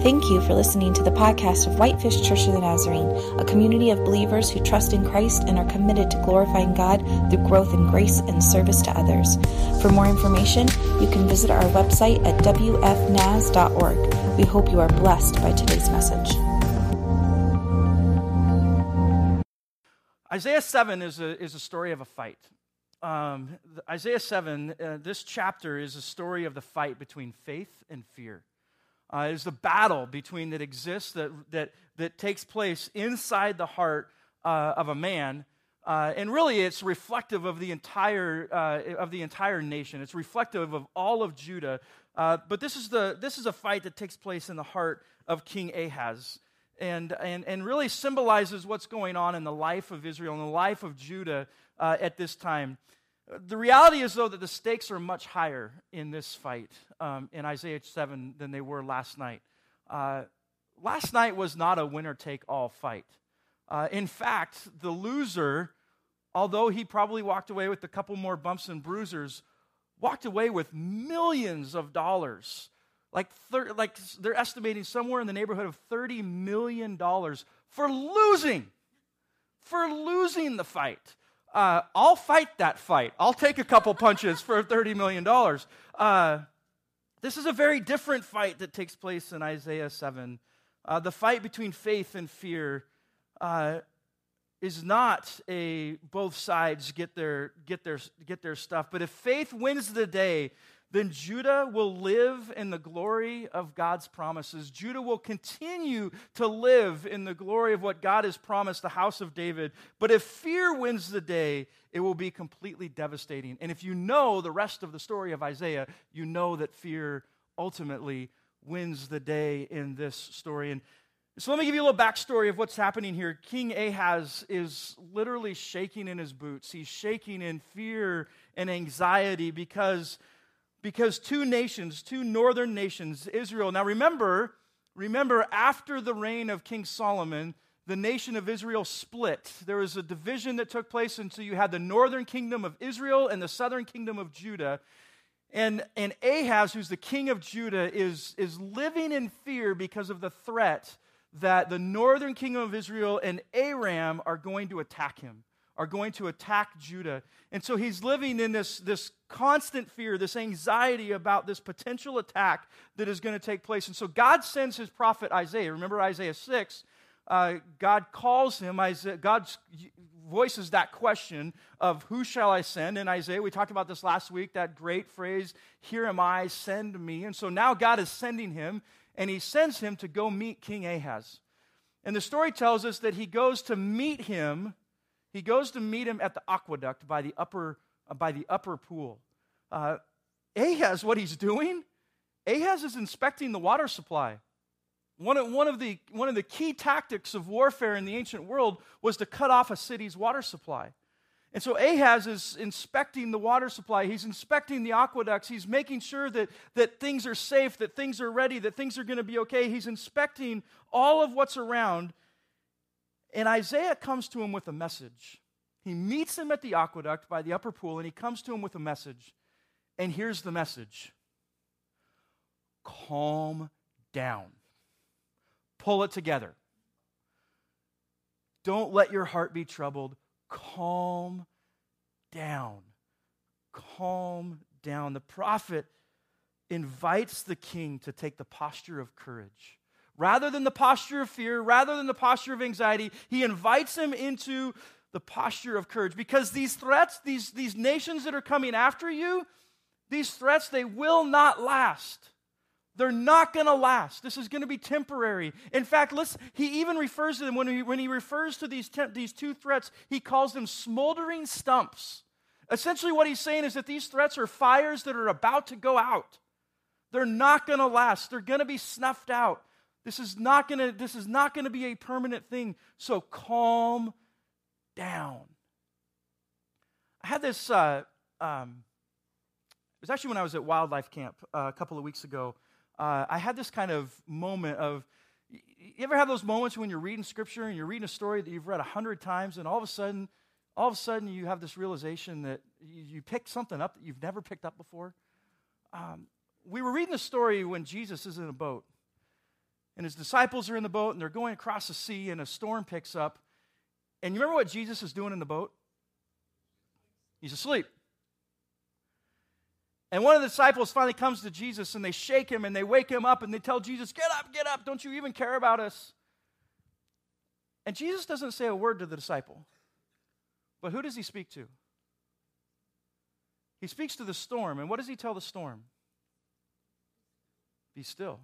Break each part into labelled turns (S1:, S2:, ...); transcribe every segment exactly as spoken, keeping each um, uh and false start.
S1: Thank you for listening to the podcast of Whitefish Church of the Nazarene, a community of believers who trust in Christ and are committed to glorifying God through growth in grace and service to others. For more information, you can visit our website at w f naz dot org. We hope you are blessed by today's message.
S2: Isaiah seven is a, is a story of a fight. Um, Isaiah seven, uh, this chapter is a story of the fight between faith and fear. Uh, it's the battle between that exists, that that that takes place inside the heart uh, of a man, uh, and really it's reflective of the entire uh, of the entire nation. It's reflective of all of Judah. Uh, but this is the this is a fight that takes place in the heart of King Ahaz, and and and really symbolizes what's going on in the life of Israel and the life of Judah uh, at this time. The reality is, though, that the stakes are much higher in this fight um, in Isaiah seven than they were last night. Uh, last night was not a winner-take-all fight. Uh, in fact, the loser, although he probably walked away with a couple more bumps and bruisers, walked away with millions of dollars. Like, thir- like they're estimating somewhere in the neighborhood of thirty million dollars for losing, for losing the fight. Uh, I'll fight that fight. I'll take a couple punches for thirty million dollars. Uh, this is a very different fight that takes place in Isaiah seven. Uh, the fight between faith and fear uh, is not a both sides get their get their get their stuff. But if faith wins the day, then Judah will live in the glory of God's promises. Judah will continue to live in the glory of what God has promised the house of David. But if fear wins the day, it will be completely devastating. And if you know the rest of the story of Isaiah, you know that fear ultimately wins the day in this story. And so let me give you a little backstory of what's happening here. King Ahaz is literally shaking in his boots. He's shaking in fear and anxiety because Because two nations, two northern nations, Israel. Now remember, remember after the reign of King Solomon, the nation of Israel split. There was a division that took place, and so you had the northern kingdom of Israel and the southern kingdom of Judah. And, and Ahaz, who's the king of Judah, is, is living in fear because of the threat that the northern kingdom of Israel and Aram are going to attack him, are going to attack Judah. And so he's living in this, this constant fear, this anxiety about this potential attack that is going to take place. And so God sends his prophet Isaiah. Remember Isaiah six, uh, God calls him, Isaiah, God voices that question of who shall I send in Isaiah. We talked about this last week, that great phrase, here am I, send me. And so now God is sending him, and he sends him to go meet King Ahaz. And the story tells us that he goes to meet him He goes to meet him at the aqueduct by the upper, uh, by the upper pool. Uh, Ahaz, what he's doing, Ahaz is inspecting the water supply. One of, one, of the, one of the key tactics of warfare in the ancient world was to cut off a city's water supply. And so Ahaz is inspecting the water supply. He's inspecting the aqueducts. He's making sure that, that things are safe, that things are ready, that things are going to be okay. He's inspecting all of what's around. And Isaiah comes to him with a message. He meets him at the aqueduct by the upper pool, and he comes to him with a message. And here's the message. Calm down. Pull it together. Don't let your heart be troubled. Calm down. Calm down. The prophet invites the king to take the posture of courage. Rather than the posture of fear, rather than the posture of anxiety, he invites him into the posture of courage. Because these threats, these, these nations that are coming after you, these threats, they will not last. They're not going to last. This is going to be temporary. In fact, listen, he even refers to them, when he, when he refers to these, temp, these two threats, he calls them smoldering stumps. Essentially what he's saying is that these threats are fires that are about to go out. They're not going to last. They're going to be snuffed out. This is not going to this is not going to be a permanent thing. So calm down. I had this, uh, um, it was actually when I was at wildlife camp uh, a couple of weeks ago. Uh, I had this kind of moment of, you ever have those moments when you're reading scripture and you're reading a story that you've read a hundred times, and all of a sudden, all of a sudden you have this realization that you, you picked something up that you've never picked up before? Um, we were reading the story when Jesus is in a boat. And his disciples are in the boat, and they're going across the sea, and a storm picks up. And you remember what Jesus is doing in the boat? He's asleep. And one of the disciples finally comes to Jesus, and they shake him, and they wake him up, and they tell Jesus, get up, get up, don't you even care about us? And Jesus doesn't say a word to the disciple. But who does he speak to? He speaks to the storm, and what does he tell the storm? Be still.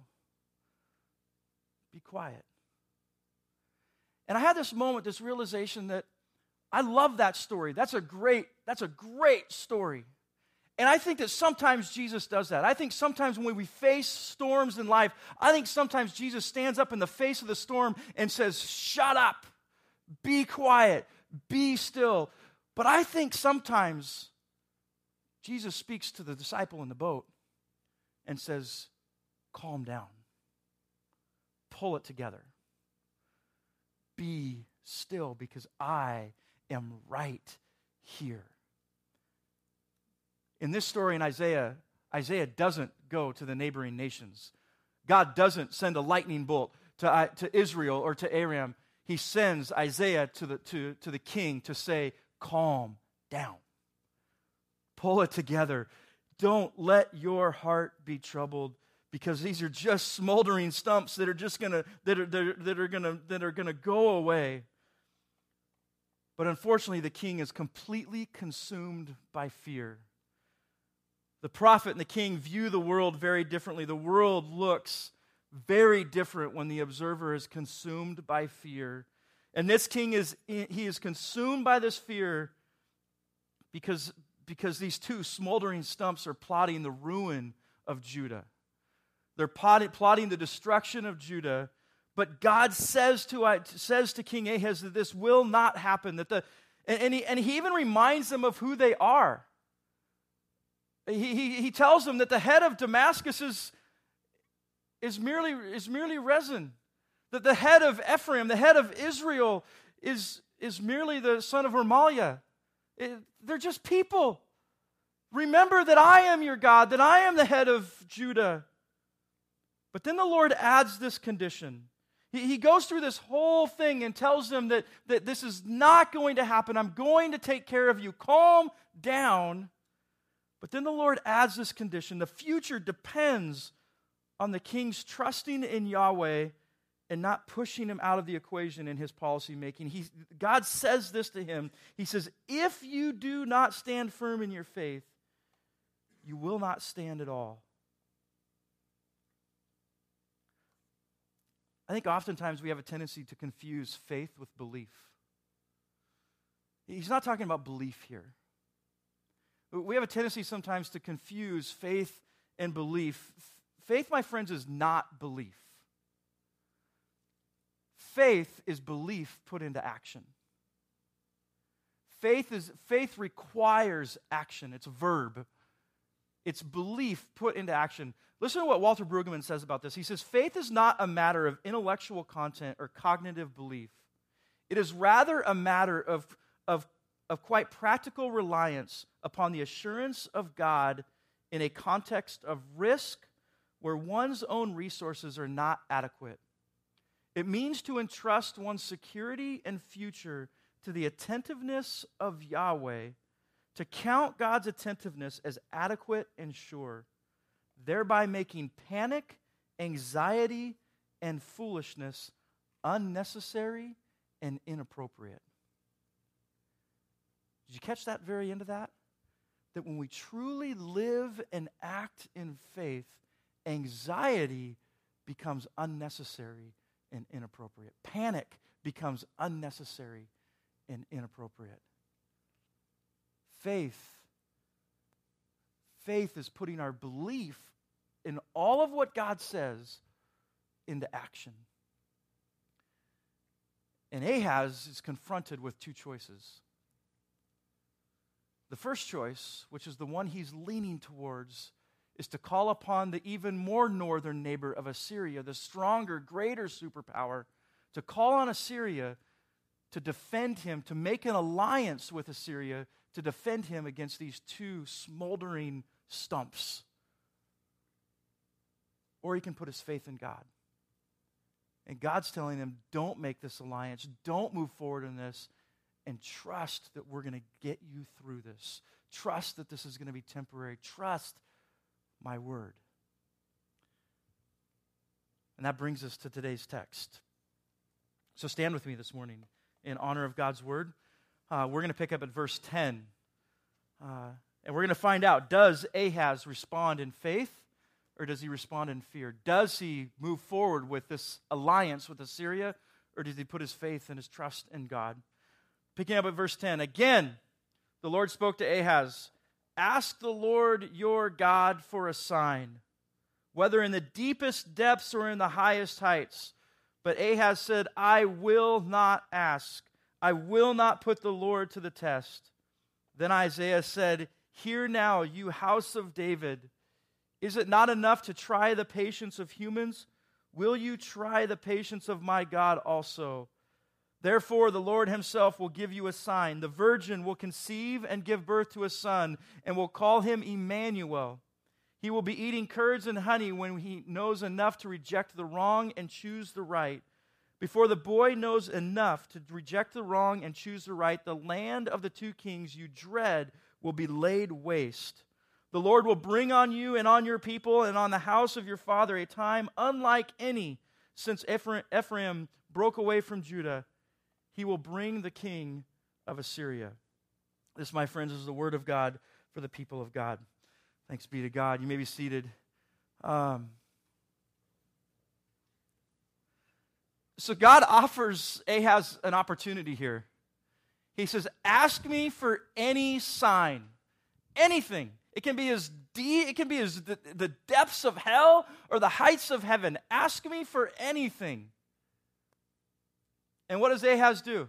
S2: Be quiet. And I had this moment, this realization that I love that story. That's a great, that's a great story. And I think that sometimes Jesus does that. I think sometimes when we face storms in life, I think sometimes Jesus stands up in the face of the storm and says, shut up, be quiet, be still. But I think sometimes Jesus speaks to the disciple in the boat and says, calm down, pull it together, be still because I am right here. In this story in Isaiah, Isaiah doesn't go to the neighboring nations. God doesn't send a lightning bolt to, uh, to Israel or to Aram. He sends Isaiah to the, to, to the king to say, calm down. Pull it together. Don't let your heart be troubled because these are just smoldering stumps that are just gonna that are, that are, that are gonna that are gonna go away. But unfortunately, the king is completely consumed by fear. The prophet and the king view the world very differently. The world looks very different when the observer is consumed by fear. And this king is he is consumed by this fear because, because these two smoldering stumps are plotting the ruin of Judah. They're plotting, plotting the destruction of Judah. But God says to, says to King Ahaz that this will not happen. That the, and, and, he, and he even reminds them of who they are. He, he, he tells them that the head of Damascus is, is, merely, is merely Rezin. That the head of Ephraim, the head of Israel, is, is merely the son of Remaliah. It, they're just people. Remember that I am your God, that I am the head of Judah. But then the Lord adds this condition. He, he goes through this whole thing and tells them that, that this is not going to happen. I'm going to take care of you. Calm down. But then the Lord adds this condition. The future depends on the king's trusting in Yahweh and not pushing him out of the equation in his policy making. He, God says this to him. He says, if you do not stand firm in your faith, you will not stand at all. I think oftentimes we have a tendency to confuse faith with belief. He's not talking about belief here. We have a tendency sometimes to confuse faith and belief. Faith, my friends, is not belief. Faith is belief put into action. Faith is faith requires action. It's a verb. It's belief put into action. Listen to what Walter Brueggemann says about this. He says, faith is not a matter of intellectual content or cognitive belief. It is rather a matter of, of, of quite practical reliance upon the assurance of God in a context of risk where one's own resources are not adequate. It means to entrust one's security and future to the attentiveness of Yahweh, to count God's attentiveness as adequate and sure, thereby making panic, anxiety, and foolishness unnecessary and inappropriate. Did you catch that very end of that? That when we truly live and act in faith, anxiety becomes unnecessary and inappropriate. Panic becomes unnecessary and inappropriate. Faith, faith is putting our belief in all of what God says into action. And Ahaz is confronted with two choices. The first choice, which is the one he's leaning towards, is to call upon the even more northern neighbor of Assyria, the stronger, greater superpower, to call on Assyria to defend him, to make an alliance with Assyria to defend him against these two smoldering stumps. Or he can put his faith in God. And God's telling him, don't make this alliance. Don't move forward in this. And trust that we're going to get you through this. Trust that this is going to be temporary. Trust my word. And that brings us to today's text. So stand with me this morning in honor of God's word. Uh, we're going to pick up at verse ten. Uh, and we're going to find out, does Ahaz respond in faith or does he respond in fear? Does he move forward with this alliance with Assyria or does he put his faith and his trust in God? Picking up at verse ten. Again, the Lord spoke to Ahaz, ask the Lord your God for a sign, whether in the deepest depths or in the highest heights. But Ahaz said, I will not ask. I will not put the Lord to the test. Then Isaiah said, hear now, you house of David. Is it not enough to try the patience of humans? Will you try the patience of my God also? Therefore, the Lord himself will give you a sign. The virgin will conceive and give birth to a son, and will call him Emmanuel. He will be eating curds and honey when he knows enough to reject the wrong and choose the right. Before the boy knows enough to reject the wrong and choose the right, the land of the two kings you dread will be laid waste. The Lord will bring on you and on your people and on the house of your father a time unlike any since Ephraim broke away from Judah. He will bring the king of Assyria. This, my friends, is the word of God for the people of God. Thanks be to God. You may be seated. Um, so God offers Ahaz an opportunity here. He says, ask me for any sign, anything. It can be as deep, it can be as the, the depths of hell or the heights of heaven. Ask me for anything. And what does Ahaz do?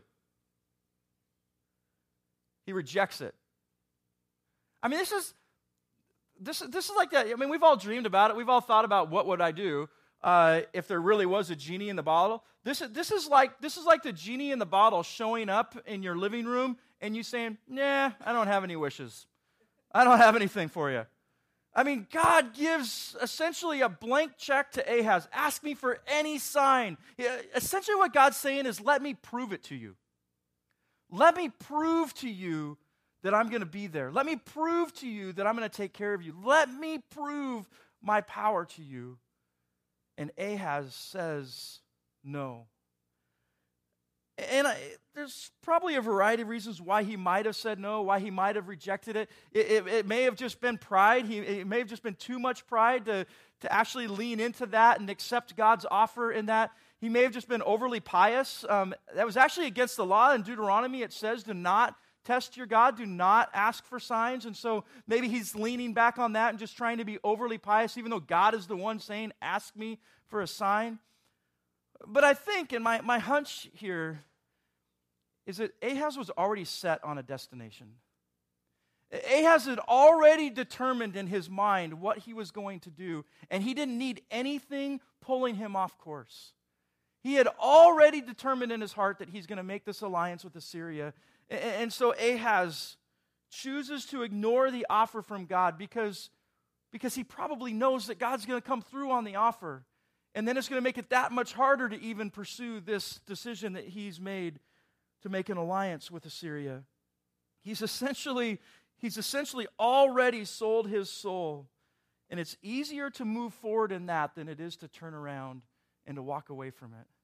S2: He rejects it. I mean, this is this this is like that. I mean, we've all dreamed about it. We've all thought about what would I do uh, if there really was a genie in the bottle. This is this is like this is like the genie in the bottle showing up in your living room and you saying, "Nah, I don't have any wishes. I don't have anything for you." I mean, God gives essentially a blank check to Ahaz. Ask me for any sign. Essentially what God's saying is, let me prove it to you. Let me prove to you that I'm going to be there. Let me prove to you that I'm going to take care of you. Let me prove my power to you. And Ahaz says no. And I, there's probably a variety of reasons why he might have said no, why he might have rejected it. It, it, it may have just been pride. He, it may have just been too much pride to, to actually lean into that and accept God's offer in that. He may have just been overly pious. Um, that was actually against the law. In Deuteronomy, it says, do not test your God, do not ask for signs. And so maybe he's leaning back on that and just trying to be overly pious, even though God is the one saying, ask me for a sign. But I think, and my, my hunch here, is that Ahaz was already set on a destination. Ahaz had already determined in his mind what he was going to do, and he didn't need anything pulling him off course. He had already determined in his heart that he's going to make this alliance with Assyria. And so Ahaz chooses to ignore the offer from God because, because he probably knows that God's going to come through on the offer. And then it's going to make it that much harder to even pursue this decision that he's made to make an alliance with Assyria. He's essentially, he's essentially already sold his soul. And it's easier to move forward in that than it is to turn around and to walk away from it.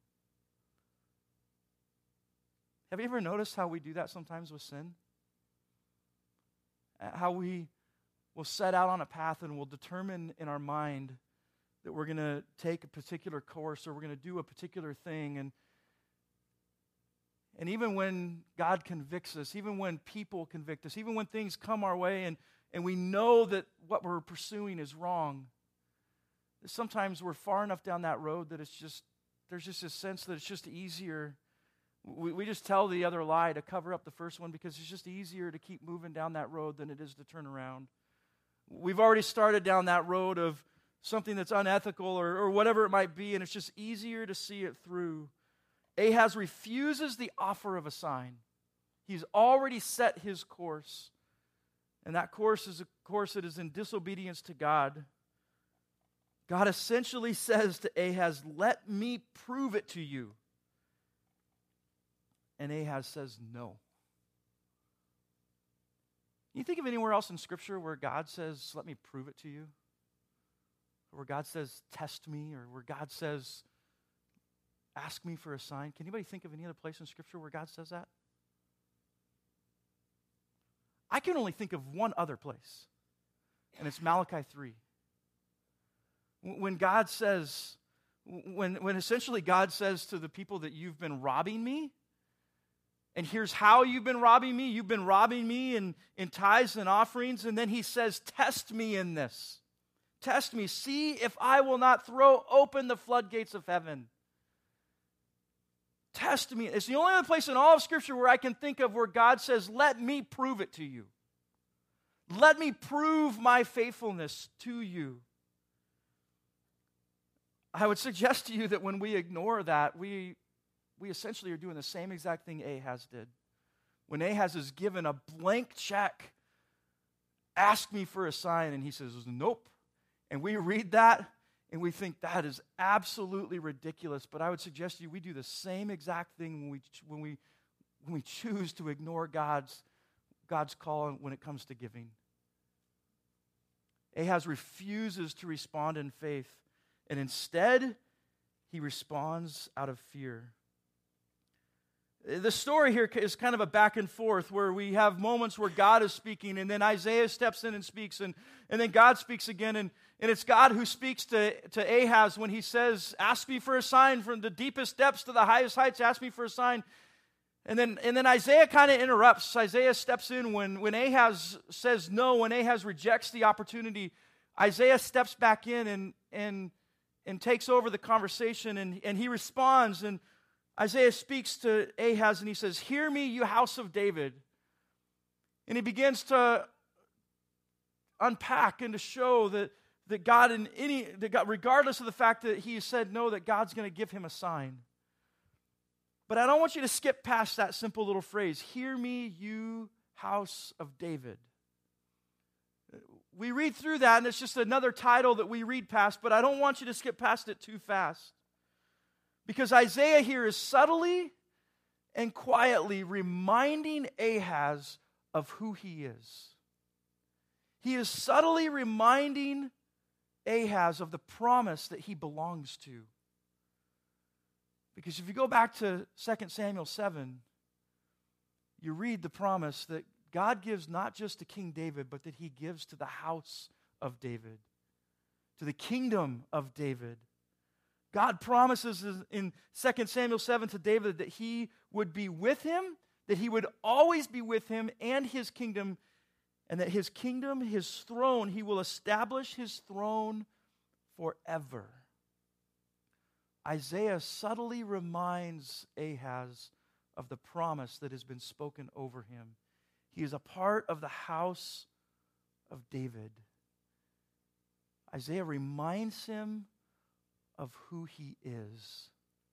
S2: Have you ever noticed how we do that sometimes with sin? How we will set out on a path and we'll determine in our mind that we're going to take a particular course or we're going to do a particular thing. And, and even when God convicts us, even when people convict us, even when things come our way and, and we know that what we're pursuing is wrong, sometimes we're far enough down that road that it's just, there's just a sense that it's just easier. We, we just tell the other lie to cover up the first one because it's just easier to keep moving down that road than it is to turn around. We've already started down that road of something that's unethical or, or whatever it might be, and it's just easier to see it through. Ahaz refuses the offer of a sign. He's already set his course, and that course is a course that is in disobedience to God. God essentially says to Ahaz, let me prove it to you. And Ahaz says no. Can you think of anywhere else in Scripture where God says, let me prove it to you? Or where God says, test me, or where God says, ask me for a sign? Can anybody think of any other place in Scripture where God says that? I can only think of one other place, and it's Malachi three. When God says, when, when essentially God says to the people that you've been robbing me, and here's how you've been robbing me. You've been robbing me in, in tithes and offerings, and then he says, test me in this. Test me. See if I will not throw open the floodgates of heaven. Test me. It's the only other place in all of Scripture where I can think of where God says, let me prove it to you. Let me prove my faithfulness to you. I would suggest to you that when we ignore that, we, we essentially are doing the same exact thing Ahaz did. When Ahaz is given a blank check, ask me for a sign, and he says, nope. And we read that, and we think that is absolutely ridiculous. But I would suggest to you we do the same exact thing when we, when we, when we choose to ignore God's, God's call when it comes to giving. Ahaz refuses to respond in faith, and instead, he responds out of fear. The story here is kind of a back and forth where we have moments where God is speaking, and then Isaiah steps in and speaks, and, and then God speaks again, and, and it's God who speaks to, to Ahaz when he says, ask me for a sign from the deepest depths to the highest heights, ask me for a sign. And then, and then Isaiah kind of interrupts. Isaiah steps in when, when Ahaz says no, when Ahaz rejects the opportunity. Isaiah steps back in and, and, and takes over the conversation, and, and he responds, and Isaiah speaks to Ahaz, and he says, hear me, you house of David. And he begins to unpack and to show that, that God, in any, that God, regardless of the fact that he said no, that God's going to give him a sign. But I don't want you to skip past that simple little phrase, hear me, you house of David. We read through that, and it's just another title that we read past, but I don't want you to skip past it too fast. Because Isaiah here is subtly and quietly reminding Ahaz of who he is. He is subtly reminding Ahaz of the promise that he belongs to. Because if you go back to Second Samuel seven, you read the promise that God gives not just to King David, but that he gives to the house of David, to the kingdom of David. God promises in Second Samuel seven to David that he would be with him, that he would always be with him and his kingdom, and that his kingdom, his throne, he will establish his throne forever. Isaiah subtly reminds Ahaz of the promise that has been spoken over him. He is a part of the house of David. Isaiah reminds him of who he is.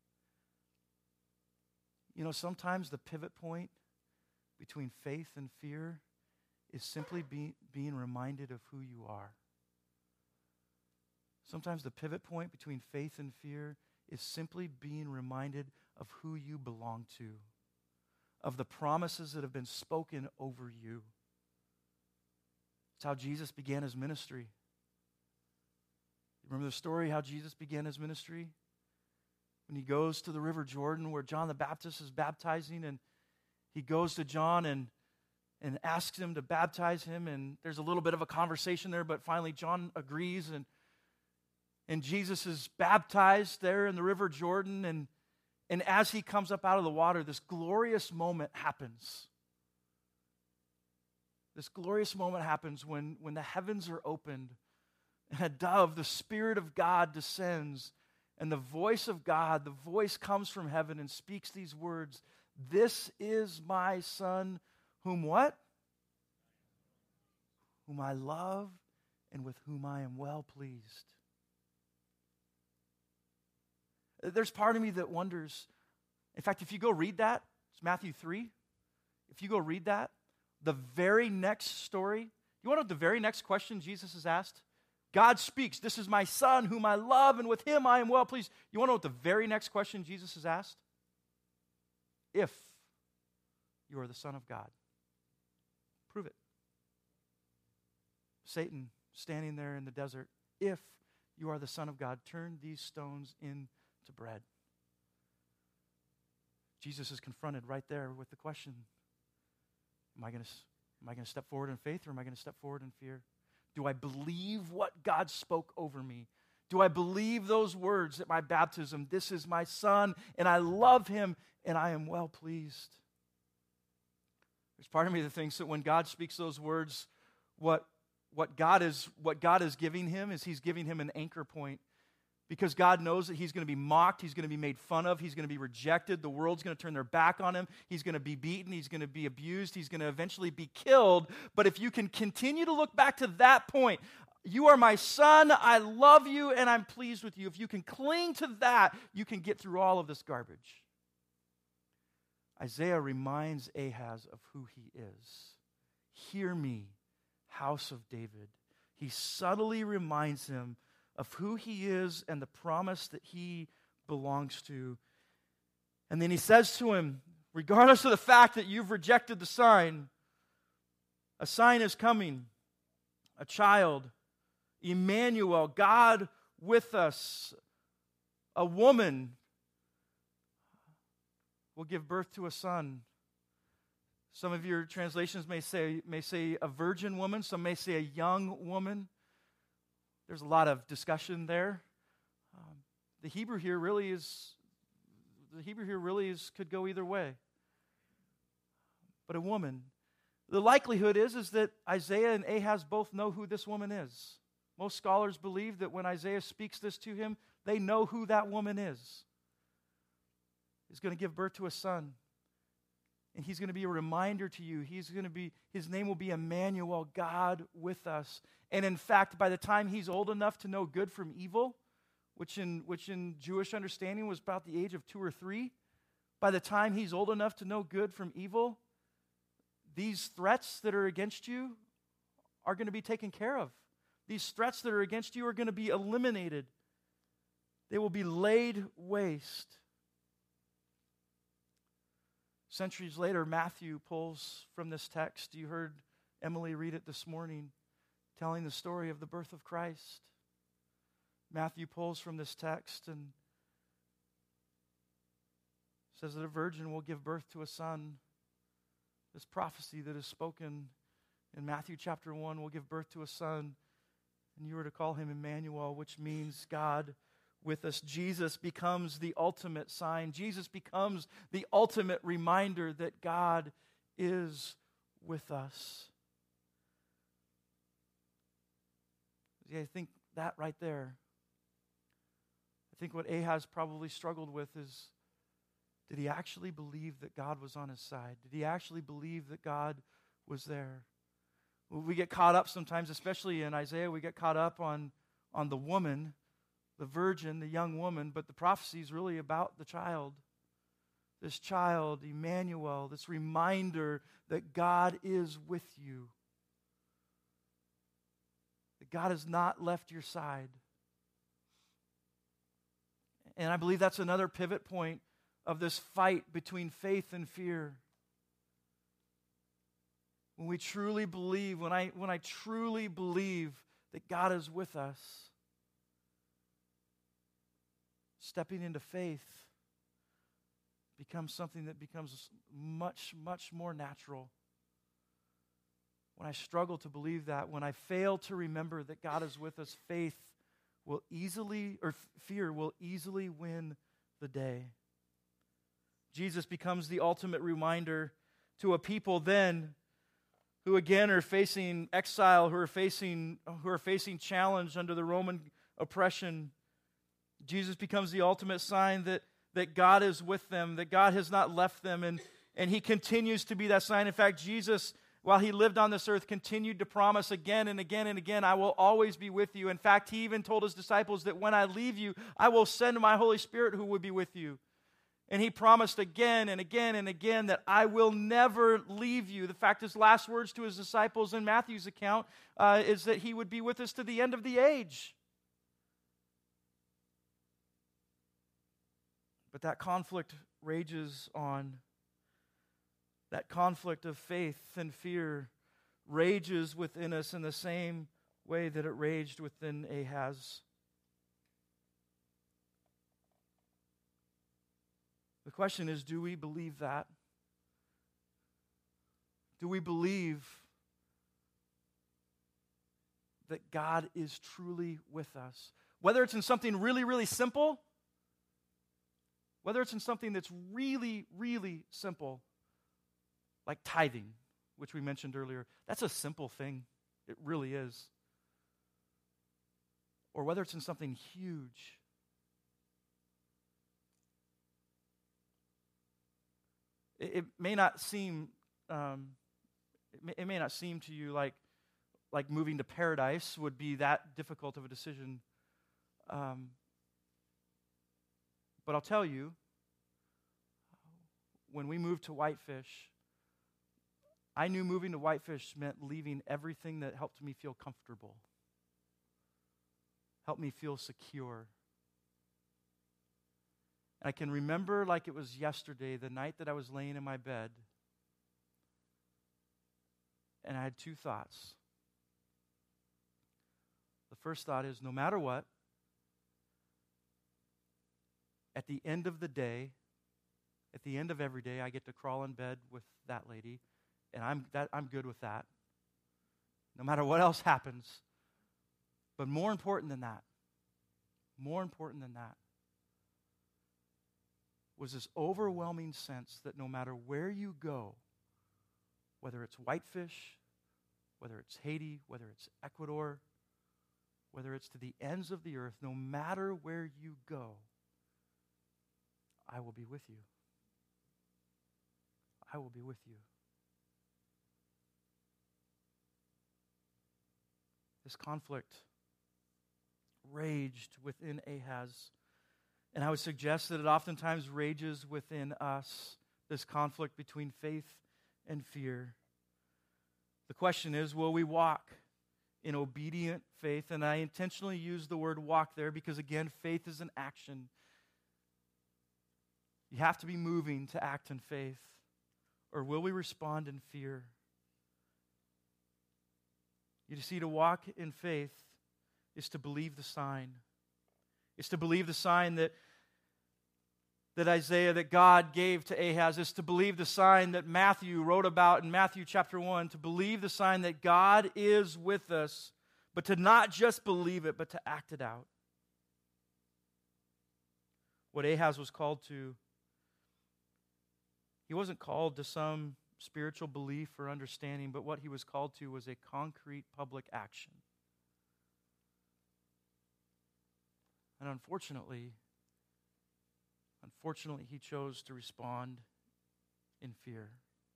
S2: You know, sometimes the pivot point between faith and fear is simply be, being reminded of who you are. Sometimes the pivot point between faith and fear is simply being reminded of who you belong to, of the promises that have been spoken over you. It's how Jesus began his ministry. Remember the story how Jesus began his ministry? When he goes to the River Jordan where John the Baptist is baptizing, and he goes to John and, and asks him to baptize him, and there's a little bit of a conversation there, but finally John agrees, and, and Jesus is baptized there in the River Jordan, and, and as he comes up out of the water, this glorious moment happens. This glorious moment happens when, when the heavens are opened, and a dove, the Spirit of God, descends, and the voice of God, the voice comes from heaven and speaks these words, "This is my Son, whom what? Whom I love and with whom I am well pleased." There's part of me that wonders, in fact, if you go read that, it's Matthew three, if you go read that, the very next story, you want to know the very next question Jesus is asked? God speaks, "This is my son whom I love, and with him I am well pleased." You want to know what the very next question Jesus has asked? If you are the Son of God, prove it. Satan standing there in the desert, "If you are the Son of God, turn these stones into bread." Jesus is confronted right there with the question, am I going to am I going to step forward in faith, or am I going to step forward in fear? Do I believe what God spoke over me? Do I believe those words at my baptism? "This is my son, and I love him, and I am well pleased." There's part of me that thinks that when God speaks those words, what, what, God is, what God is giving him is he's giving him an anchor point. Because God knows that he's going to be mocked, he's going to be made fun of, he's going to be rejected, the world's going to turn their back on him, he's going to be beaten, he's going to be abused, he's going to eventually be killed. But if you can continue to look back to that point, "You are my son, I love you, and I'm pleased with you." If you can cling to that, you can get through all of this garbage. Isaiah reminds Ahaz of who he is. "Hear me, house of David." He subtly reminds him of who he is and the promise that he belongs to. And then he says to him, regardless of the fact that you've rejected the sign, a sign is coming. A child, Emmanuel, God with us. A woman will give birth to a son. Some of your translations may say, may say a virgin woman. Some may say a young woman. There's a lot of discussion there. Um, the Hebrew here really is, the Hebrew here really is, could go either way. But a woman. The likelihood is, is that Isaiah and Ahaz both know who this woman is. Most scholars believe that when Isaiah speaks this to him, they know who that woman is. He's going to give birth to a son. And he's going to be a reminder to you. He's going to be, his name will be Emmanuel, God with us. And in fact, by the time he's old enough to know good from evil, which in, which in Jewish understanding was about the age of two or three, by the time he's old enough to know good from evil, these threats that are against you are going to be taken care of. These threats that are against you are going to be eliminated. They will be laid waste. Centuries later, Matthew pulls from this text. You heard Emily read it this morning, telling the story of the birth of Christ. Matthew pulls from this text and says that a virgin will give birth to a son. This prophecy that is spoken in Matthew chapter one will give birth to a son, and you are to call him Emmanuel, which means God with us. Jesus becomes the ultimate sign. Jesus becomes the ultimate reminder that God is with us. Yeah, I think that right there. I think what Ahaz probably struggled with is, did he actually believe that God was on his side? Did he actually believe that God was there? We get caught up sometimes, especially in Isaiah, we get caught up on, on the woman, the virgin, the young woman, but the prophecy is really about the child. This child, Emmanuel, this reminder that God is with you. That God has not left your side. And I believe that's another pivot point of this fight between faith and fear. When we truly believe, when I, when I truly believe that God is with us, stepping into faith becomes something that becomes much, much more natural. When I struggle to believe that, when I fail to remember that God is with us, faith will easily, or fear will easily win the day. Jesus becomes the ultimate reminder to a people then who again are facing exile, who are facing, who are facing challenge under the Roman oppression. Jesus becomes the ultimate sign that, that God is with them, that God has not left them, and, and he continues to be that sign. In fact, Jesus, while he lived on this earth, continued to promise again and again and again, I will always be with you. In fact, he even told his disciples that when I leave you, I will send my Holy Spirit who will be with you. And he promised again and again and again that I will never leave you. The fact, his last words to his disciples in Matthew's account uh, is that he would be with us to the end of the age. But that conflict rages on. That conflict of faith and fear rages within us in the same way that it raged within Ahaz. The question is, do we believe that? Do we believe that God is truly with us? Whether it's in something really, really simple, whether it's in something that's really, really simple, like tithing, which we mentioned earlier. That's a simple thing. It really is. Or whether it's in something huge. It, it may not seem, um, it, may, it may not seem to you like, like moving to paradise would be that difficult of a decision. Um, but I'll tell you, when we moved to Whitefish, I knew moving to Whitefish meant leaving everything that helped me feel comfortable, helped me feel secure. And I can remember like it was yesterday, the night that I was laying in my bed, and I had two thoughts. The first thought is, no matter what, at the end of the day, at the end of every day, I get to crawl in bed with that lady, and I'm that I'm good with that. No matter what else happens. But more important than that, more important than that, was this overwhelming sense that no matter where you go, whether it's Whitefish, whether it's Haiti, whether it's Ecuador, whether it's to the ends of the earth, no matter where you go, I will be with you. I will be with you. This conflict raged within Ahaz. And I would suggest that it oftentimes rages within us, this conflict between faith and fear. The question is, will we walk in obedient faith? And I intentionally use the word walk there because, again, faith is an action. You have to be moving to act in faith. Or will we respond in fear? You see, to walk in faith is to believe the sign. It's to believe the sign that, that Isaiah, that God gave to Ahaz. It's to believe the sign that Matthew wrote about in Matthew chapter one. To believe the sign that God is with us, but to not just believe it, but to act it out. What Ahaz was called to, he wasn't called to some spiritual belief or understanding, but what he was called to was a concrete public action. And unfortunately, unfortunately, he chose to respond in fear.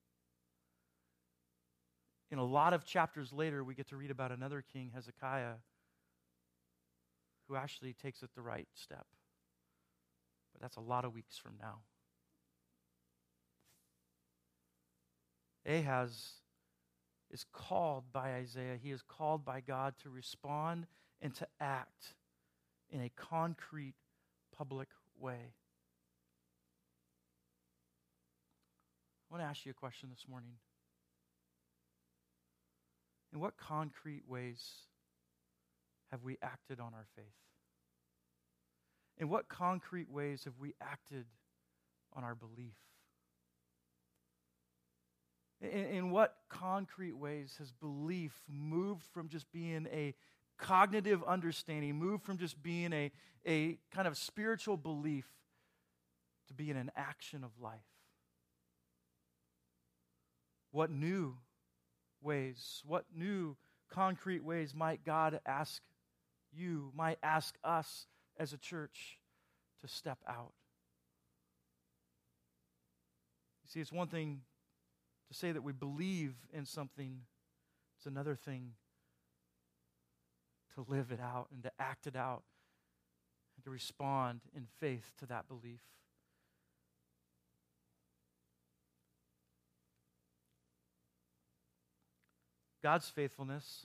S2: In a lot of chapters later, we get to read about another king, Hezekiah, who actually takes it the right step. But that's a lot of weeks from now. Ahaz is called by Isaiah. He is called by God to respond and to act in a concrete, public way. I want to ask you a question this morning. In what concrete ways have we acted on our faith? In what concrete ways have we acted on our belief? In, in what concrete ways has belief moved from just being a cognitive understanding, moved from just being a, a kind of spiritual belief to being an action of life? What new ways, what new concrete ways might God ask you, might ask us as a church to step out? You see, it's one thing to say that we believe in something. It's another thing to live it out and to act it out and to respond in faith to that belief. God's faithfulness.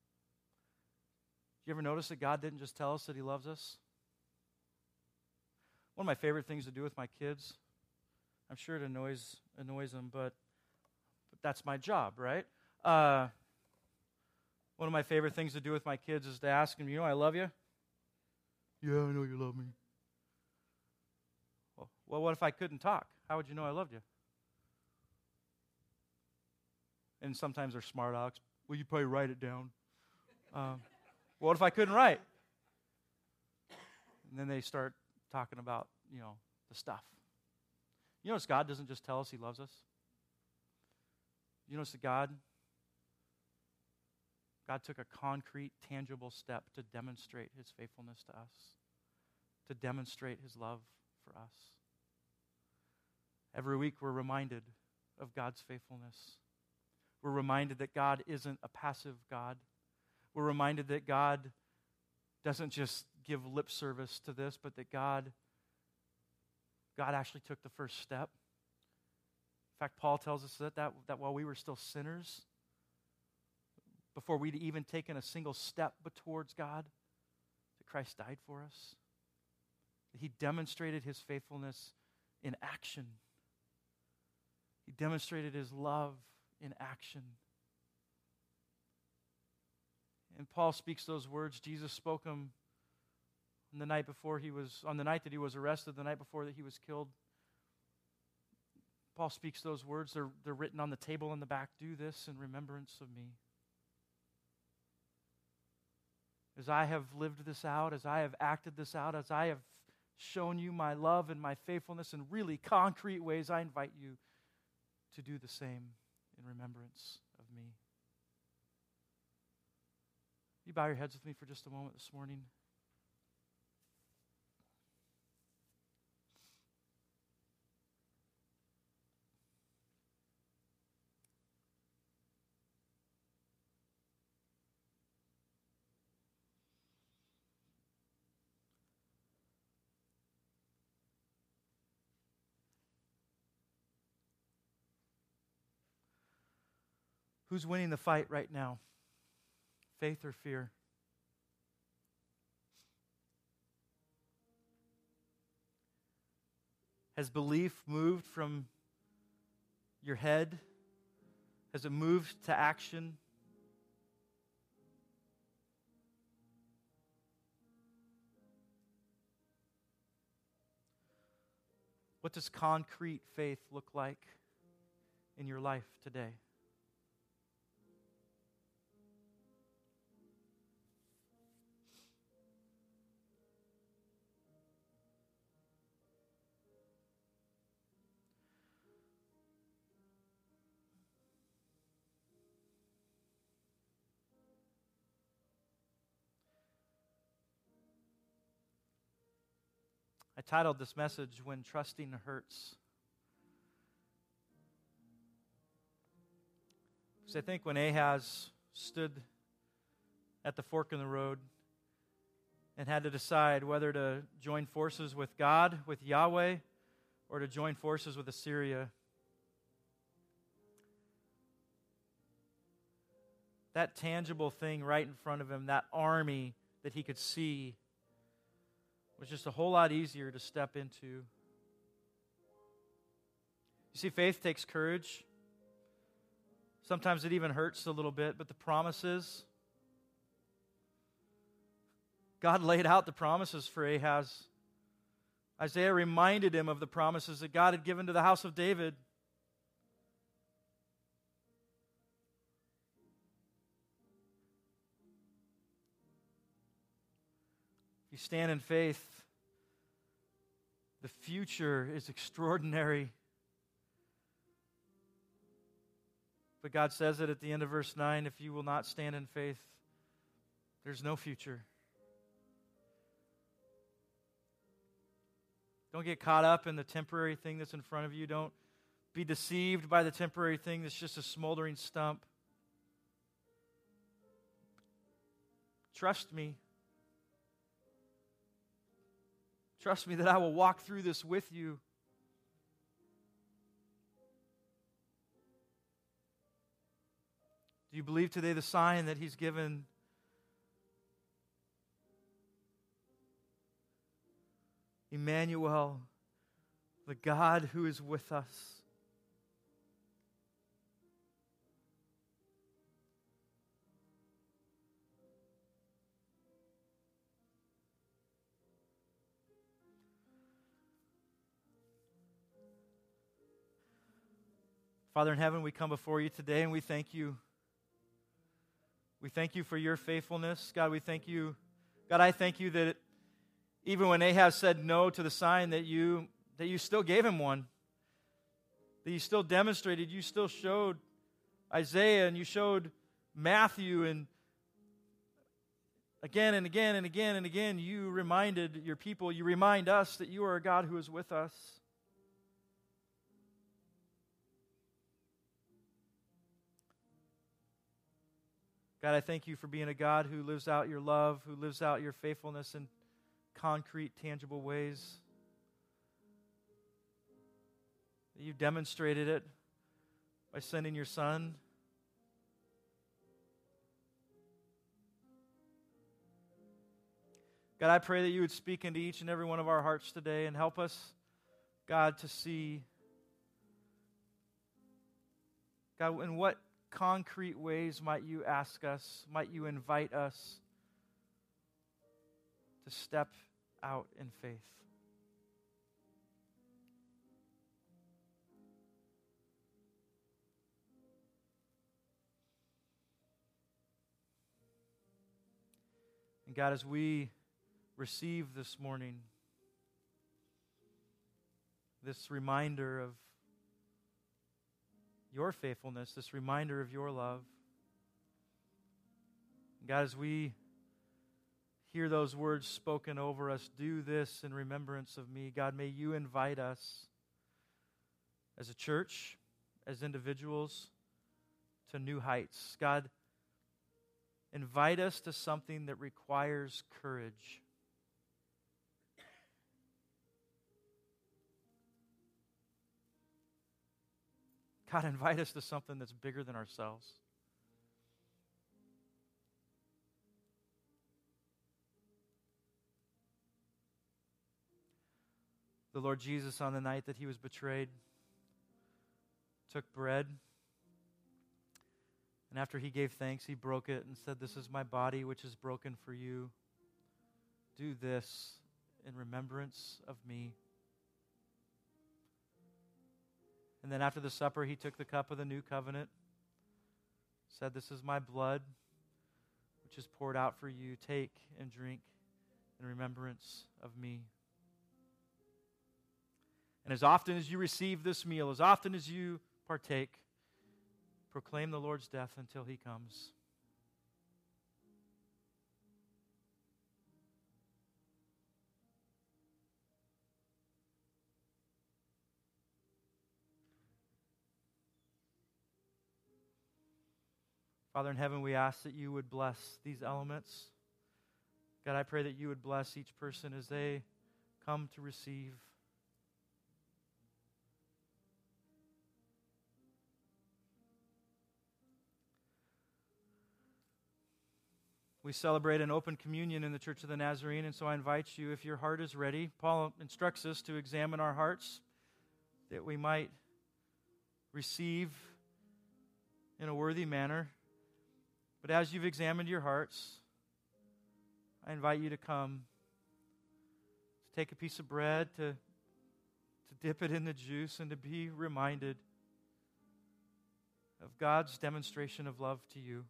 S2: You ever notice that God didn't just tell us that he loves us? One of my favorite things to do with my kids, I'm sure it annoys annoys them, but, but that's my job, right? Uh, one of my favorite things to do with my kids is to ask them, you know I love you? Yeah, I know you love me. Well, well, what if I couldn't talk? How would you know I loved you? And sometimes they're smart alecks. Well, you probably write it down. Um, what if I couldn't write? And then they start talking about, you know, the stuff. You notice God doesn't just tell us he loves us. You notice that God, God took a concrete, tangible step to demonstrate his faithfulness to us, to demonstrate his love for us. Every week we're reminded of God's faithfulness. We're reminded that God isn't a passive God. We're reminded that God doesn't just give lip service to this, but that God, God actually took the first step. In fact, Paul tells us that, that, that while we were still sinners, before we'd even taken a single step towards God, that Christ died for us. That he demonstrated his faithfulness in action. He demonstrated his love in action. And Paul speaks those words. Jesus spoke them on the night before he was, on the night that he was arrested, the night before that he was killed. Paul speaks those words. They're, they're written on the table in the back. Do this in remembrance of me. As I have lived this out, as I have acted this out, as I have shown you my love and my faithfulness in really concrete ways, I invite you to do the same in remembrance of me. You bow your heads with me for just a moment this morning. Who's winning the fight right now? Faith or fear? Has belief moved from your head? Has it moved to action? What does concrete faith look like in your life today? I titled this message, When Trusting Hurts. Because I think when Ahaz stood at the fork in the road and had to decide whether to join forces with God, with Yahweh, or to join forces with Assyria, that tangible thing right in front of him, that army that he could see, was just a whole lot easier to step into. You see, faith takes courage. Sometimes it even hurts a little bit, but the promises, God laid out the promises for Ahaz. Isaiah reminded him of the promises that God had given to the house of David. If you stand in faith, the future is extraordinary. But God says it at the end of verse nine, if you will not stand in faith, there's no future. Don't get caught up in the temporary thing that's in front of you. Don't be deceived by the temporary thing that's just a smoldering stump. Trust me. Trust me that I will walk through this with you. Do you believe today the sign that He's given? Emmanuel, the God who is with us. Father in heaven, we come before you today and we thank you. We thank you for your faithfulness. God, we thank you. God, I thank you that even when Ahaz said no to the sign, that you, that you still gave him one. That you still demonstrated, you still showed Isaiah and you showed Matthew, and again and again and again and again you reminded your people, you remind us that you are a God who is with us. God, I thank you for being a God who lives out your love, who lives out your faithfulness in concrete, tangible ways. You demonstrated it by sending your Son. God, I pray that you would speak into each and every one of our hearts today and help us, God, to see, God, in what concrete ways might you ask us, might you invite us to step out in faith. And God, as we receive this morning this reminder of your faithfulness, this reminder of your love. God, as we hear those words spoken over us, do this in remembrance of me. God, may you invite us as a church, as individuals, to new heights. God, invite us to something that requires courage. God, invite us to something that's bigger than ourselves. The Lord Jesus, on the night that he was betrayed, took bread, and after he gave thanks, he broke it and said, "This is my body, which is broken for you. Do this in remembrance of me." And then after the supper, he took the cup of the new covenant, said, "This is my blood, which is poured out for you. Take and drink in remembrance of me." And as often as you receive this meal, as often as you partake, proclaim the Lord's death until he comes. Father in heaven, we ask that you would bless these elements. God, I pray that you would bless each person as they come to receive. We celebrate an open communion in the Church of the Nazarene, and so I invite you, if your heart is ready, Paul instructs us to examine our hearts that we might receive in a worthy manner. But as you've examined your hearts, I invite you to come, to take a piece of bread, to, to dip it in the juice, and to be reminded of God's demonstration of love to you.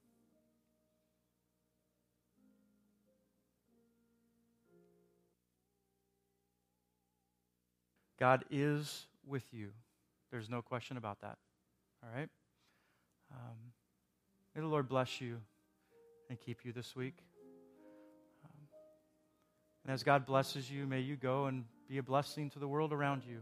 S2: God is with you. There's no question about that. All right? Um, may the Lord bless you and keep you this week. Um, and as God blesses you, may you go and be a blessing to the world around you.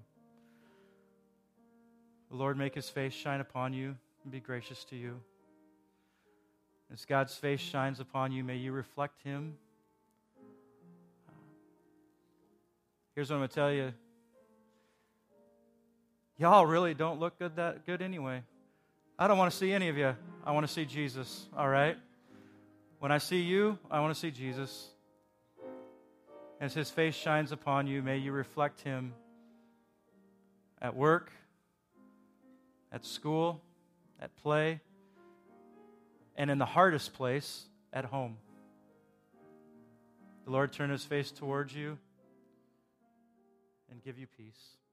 S2: The Lord make his face shine upon you and be gracious to you. As God's face shines upon you, may you reflect him. Uh, here's what I'm going to tell you. Y'all really don't look good that good anyway. I don't want to see any of you. I want to see Jesus, all right? When I see you, I want to see Jesus. As his face shines upon you, may you reflect him at work, at school, at play, and in the hardest place, at home. The Lord turn his face towards you and give you peace.